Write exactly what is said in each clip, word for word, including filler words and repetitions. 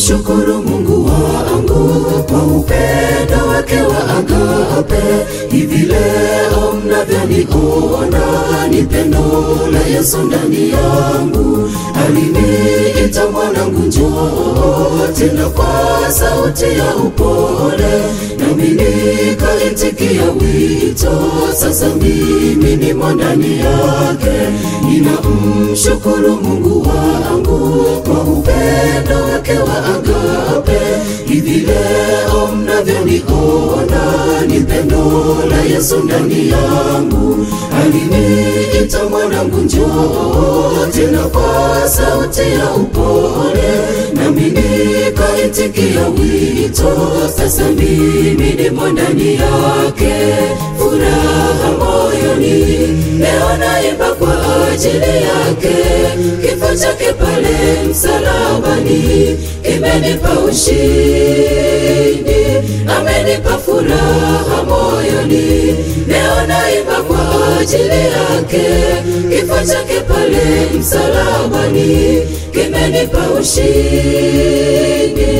mshukuru Mungu wangu kwa upendo wake wa agape. Hivi leo mnavyoniona ni pendo la Yesu ndani yangu. Aliniita mwanangu njoo, tena kwa sauti ya upole, nami nikaitikia wito. Sasa mimi nimo ndani yake. Ninamshukuru Mungu wangu kwa upendo wake wa agape. Hivi leo mnavyoniona ni pendo la Yesu ndani yangu. Aliniita mwanangu njoo, tena kwa sauti ya upole, nami nikaitikia wito. Sasa mimi nimo ndani yake. Furaha moyoni leo naimba kwa ajili yake. Kifo chake pale msalabani kimenipa ushindi. Amenipa furaha moyoni leo naimba kwa ajili yake. Kifo chake pale msalabani kimenipa ushindi.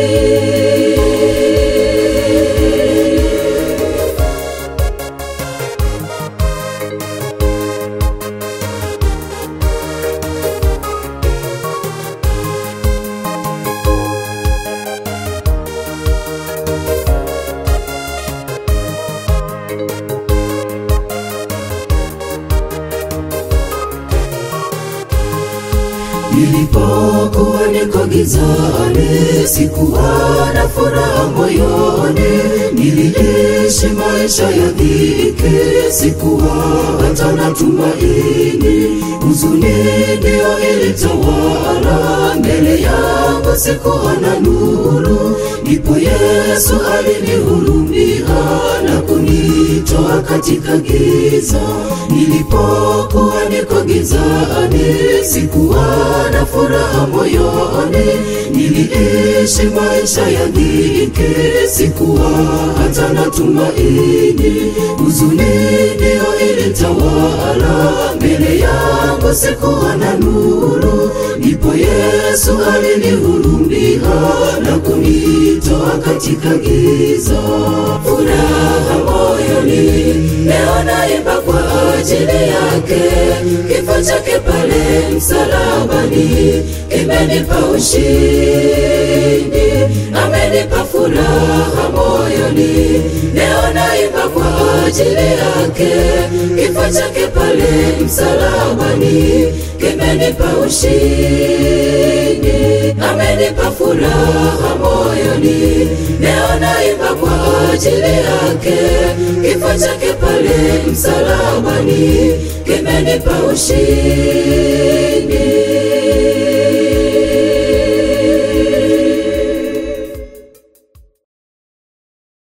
Nilipokuwa niko gizani, sikuwa na furaha moyoni. Niliishi maisha ya dhiki, sikuwa hata na tumaini. Huzuni ndio ilitawala mbele yangu, sikuwa na nuru. Ndipo Yesu alinihurumia na kunitoa katika giza. Nilipokuwa niko gizani, sikuwa na furaha moyoni. Niliishi maisha ya dhiki, sikuwa hata na tumaini. Huzuni ndio ilitawala mbele yangu, sikuwa na nuru. Ndipo Yesu alinihurumia na kunitoa katika giza. Furaha moyoni leo naimba kwa ajili yake. Kifo chake pale msalabani kimenipa ushindi. Amenipa furaha moyoni leo naimba kwa ajili yake. Kifo chake pale msalabani kimenipa ushindi. Amenipa furaha moyoni leo naimba kwa ajili yake. Kifo chake pale msalabani kimenipa ushindi.